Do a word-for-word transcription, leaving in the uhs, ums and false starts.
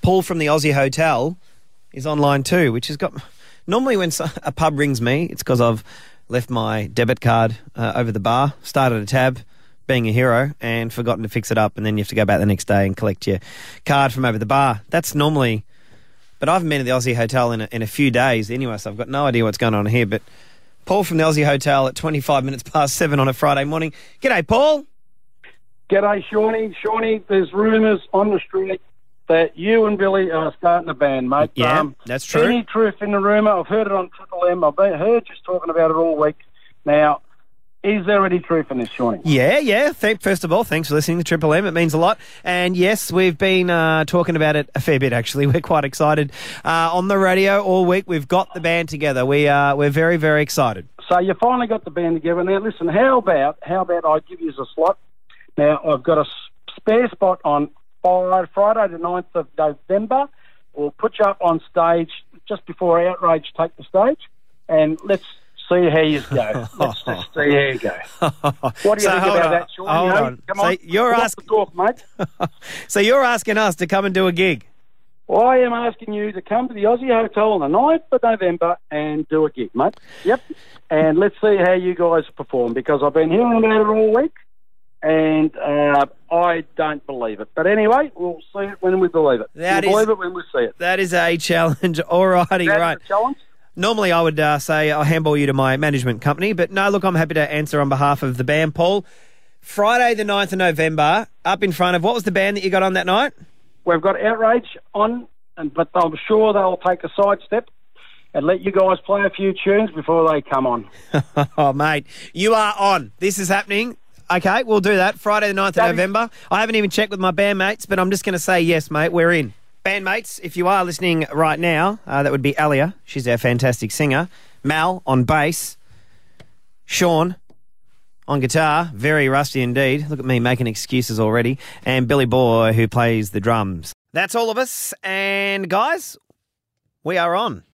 Paul from the Aussie Hotel is online too, which has got... Normally when a pub rings me, it's because I've left my debit card uh, over the bar, started a tab, being a hero, and forgotten to fix it up, and then you have to go back the next day and collect your card from over the bar. That's normally... But I haven't been to the Aussie Hotel in a, in a few days anyway, so I've got no idea what's going on here. But Paul from the Aussie Hotel at twenty-five minutes past seven on a Friday morning. G'day, Paul. G'day, Shawnee. Shawnee, there's rumours on the street that you and Billy are starting a band, mate. Yeah, um, that's true. Any truth in the rumour? I've heard it on Triple M. I've been, heard you talking about it all week. Now, is there any truth in this, Shawnee? Yeah, yeah. Th- first of all, thanks for listening to Triple M. It means a lot. And yes, we've been uh, talking about it a fair bit, actually. We're quite excited. Uh, on the radio all week, we've got the band together. We are, we're very, very excited. So you finally got the band together. Now, listen, how about how about I give you a slot? Now, I've got a spare spot on Friday the ninth of November. We'll put you up on stage just before Outrage take the stage, and let's see how you go. Let's just see how you go. What do you So think hold about on, that, Sean? hold You know, on. Come So on. you're Talk asking- the talk, mate. So you're asking us to come and do a gig? Well, I am asking you to come to the Aussie Hotel on the ninth of November and do a gig, mate. Yep. And let's see how you guys perform, because I've been hearing about it all week, and uh, I don't believe it. But anyway, we'll see it when we believe it. That we'll is- believe it when we see it. That is a challenge. All righty, That's right. a challenge. Normally I would uh, say I'll handball you to my management company, but no, look, I'm happy to answer on behalf of the band, Paul. Friday the ninth of November, up in front of, what was the band that you got on that night? We've got Outrage on, and but I'm sure they'll take a sidestep and let you guys play a few tunes before they come on. Oh, mate, you are on. This is happening. Okay, we'll do that. Friday the ninth of That is- November. I haven't even checked with my bandmates, but I'm just going to say yes, mate, we're in. Bandmates, if you are listening right now, uh, that would be Alia. She's our fantastic singer. Mal on bass. Sean on guitar. Very rusty indeed. Look at me making excuses already. And Billy Boy, who plays the drums. That's all of us. And guys, we are on.